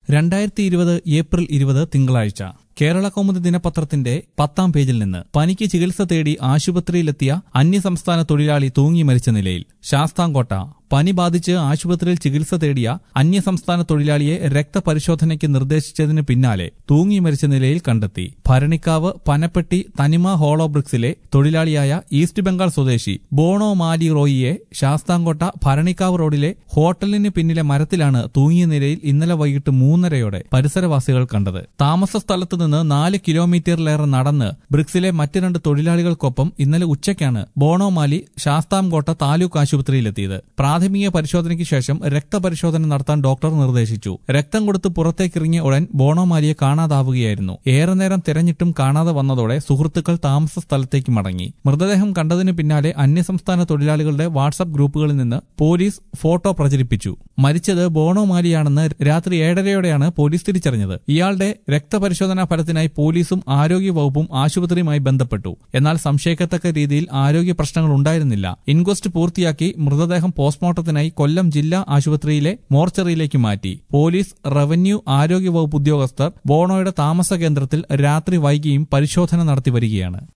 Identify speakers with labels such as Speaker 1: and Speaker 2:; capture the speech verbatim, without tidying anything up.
Speaker 1: രണ്ടായിരത്തി ഇരുപത് ഏപ്രിൽ ഇരുപത് തിങ്കളാഴ്ച കേരള കൗമുദി ദിനപത്രത്തിന്റെ പത്താം പേജിൽ നിന്ന് പനിക്ക് ചികിത്സ തേടി ആശുപത്രിയിലെത്തിയ അന്യസംസ്ഥാന തൊഴിലാളി തൂങ്ങി മരിച്ച നിലയിൽ. ശാസ്താംകോട്ട പനി ബാധിച്ച് ആശുപത്രിയിൽ ചികിത്സ തേടിയ അന്യസംസ്ഥാന തൊഴിലാളിയെ രക്തപരിശോധനയ്ക്ക് നിർദ്ദേശിച്ചതിന് പിന്നാലെ തൂങ്ങി മരിച്ച നിലയിൽ കണ്ടെത്തി. ഭരണിക്കാവ് പനപ്പെട്ടി തനിമ ഹോളോബ്രിക്സിലെ തൊഴിലാളിയായ ഈസ്റ്റ് ബംഗാൾ സ്വദേശി ബോണോ മാലി റോയിയെ ശാസ്താംകോട്ട ഭരണിക്കാവ് റോഡിലെ ഹോട്ടലിന് പിന്നിലെ മരത്തിലാണ് തൂങ്ങിയ നിലയിൽ ഇന്നലെ വൈകിട്ട് മൂന്നരയോടെ പരിസരവാസികൾ കണ്ടത്. താമസ സ്ഥലത്ത് നിന്ന് നാല് കിലോമീറ്ററിലേറെ നടന്ന് ബ്രിക്സിലെ മറ്റ് രണ്ട് തൊഴിലാളികൾക്കൊപ്പം ഇന്നലെ ഉച്ചയ്ക്കാണ് ബോണോ മാലി ശാസ്താംകോട്ട താലൂക്ക് ആശുപത്രിയിലെത്തിയത്. പ്രാഥമിക പരിശോധനയ്ക്ക് ശേഷം രക്തപരിശോധന നടത്താൻ ഡോക്ടർ നിർദ്ദേശിച്ചു. രക്തം കൊടുത്ത് പുറത്തേക്കിറങ്ങിയ ഉടൻ ബോണോ മാലിയെ കാണാതാവുകയായിരുന്നു. ഏറെ നേരം തിരഞ്ഞിട്ടും കാണാതെ വന്നതോടെ സുഹൃത്തുക്കൾ താമസ സ്ഥലത്തേക്ക് മടങ്ങി. മൃതദേഹം കണ്ടതിന് പിന്നാലെ അന്യസംസ്ഥാന തൊഴിലാളികളുടെ വാട്സ്ആപ്പ് ഗ്രൂപ്പുകളിൽ നിന്ന് പോലീസ് ഫോട്ടോ പ്രചരിപ്പിച്ചു. മരിച്ചത് ബോണോ മാലിയാണെന്ന് രാത്രി ഏഴരയോടെയാണ് പോലീസ് തിരിച്ചറിഞ്ഞത്. ഇയാളുടെ രക്തപരിശോധനാ ഫലത്തിനായി പോലീസും ആരോഗ്യവകുപ്പും ആശുപത്രിയുമായി ബന്ധപ്പെട്ടു. എന്നാൽ സംശയിക്കത്തക്ക രീതിയിൽ ആരോഗ്യ പ്രശ്നങ്ങൾ ഉണ്ടായിരുന്നില്ല. ഇൻക്വസ്റ്റ് പൂർത്തിയാക്കി മൃതദേഹം പോസ്റ്റ്മോർട്ടത്തിനായി കൊല്ലം ജില്ലാ ആശുപത്രിയിലെ മോർച്ചറിയിലേക്ക് മാറ്റി. പോലീസ്, റവന്യൂ, ആരോഗ്യവകുപ്പ് ഉദ്യോഗസ്ഥർ ബോണോയുടെ താമസ കേന്ദ്രത്തിൽ രാത്രി വൈകിയും പരിശോധന നടത്തി വരികയാണ്.